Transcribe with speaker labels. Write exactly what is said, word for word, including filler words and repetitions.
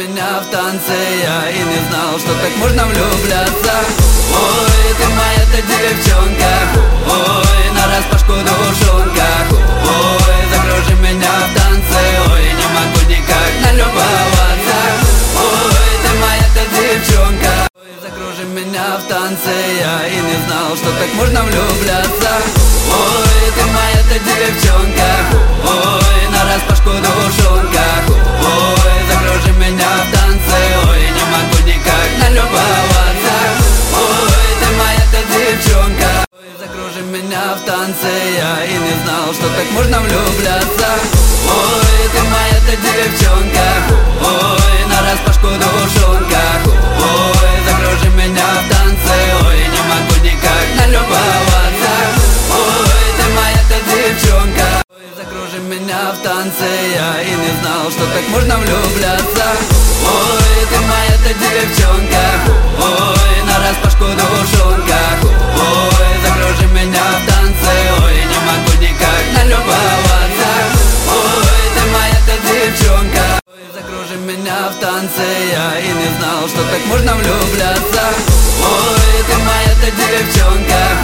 Speaker 1: меня в танце, я и не знал, что так можно влюбляться. Ой, ты моя-то девчонка, ой, нараспашку душонка. Ой, закружи меня в танце, ой, не могу никак налюбоваться. Ой, ты моя-то девчонка, ой, закружи меня в танце, я и не знал, что так можно влюбляться. Ой, ты моя-то девчонка, ой, нараспашку душонка. Ой, закружи меня в танце, ой, не могу никак налюбоваться. Ой, ты моя-то девчонка, ой, закружи меня в танце, я и не знал, что так можно влюбляться. Ой, ты моя-то девчонка, ой, нараспашку душонка. Ой, закружи меня в танце, ой, не могу никак налюбоваться. Ой, ты моя-то девчонка, ой, закружи меня в танце, я и не знал, что так можно влюбляться. Ой, ты моя-то девчонка, ой, нараспашку душонка. Ой, закружи меня в танце, ой, не могу никак налюбоваться. Ой, ты моя-то девчонка, ой, закружи меня в танце, я и не знал, что так можно влюбляться. Ой, ты моя-то девчонка,